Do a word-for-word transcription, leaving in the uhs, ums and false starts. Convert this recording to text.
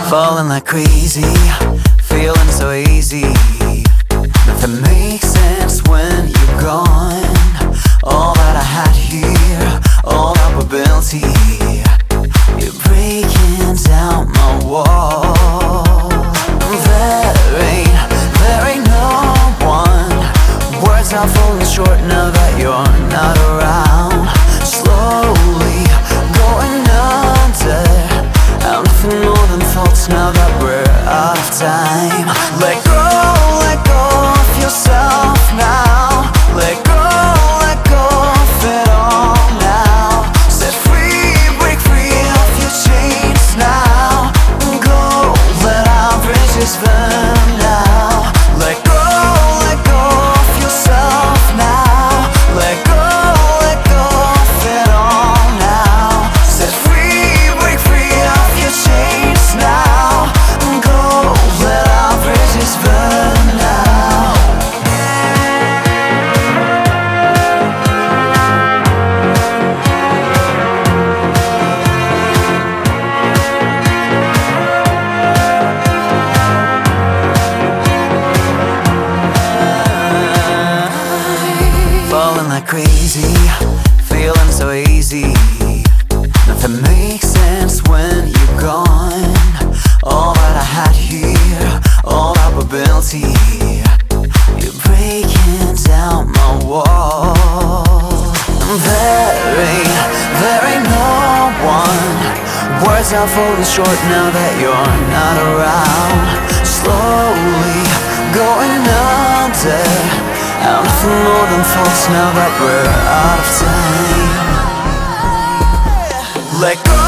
Falling like crazy, feeling so easy. Nothing makes sense when you're gone. All that I had here, all probability, you're breaking down my wall. There ain't, there ain't no one. Words are falling short now that you're not around. Slowly going under. I'm nothing more than thoughts now that we're out of time. Let go, let go of yourself now. Let go, let go of it all now. Set free, break free of your chains now. Go, let our bridges burn now. Let go, let go of yourself now. Let go, let go of it all now. Set free, break free of your chains now. Go, let our bridges burn now. Falling like crazy, feeling so easy. Nothing makes sense when you're gone. All that I had here, all probability, you're breaking down my wall. There ain't, there ain't no one. Words are falling short now that you're not around. Slowly going under. I'm nothing more than thoughts now that we're out of time. Let go.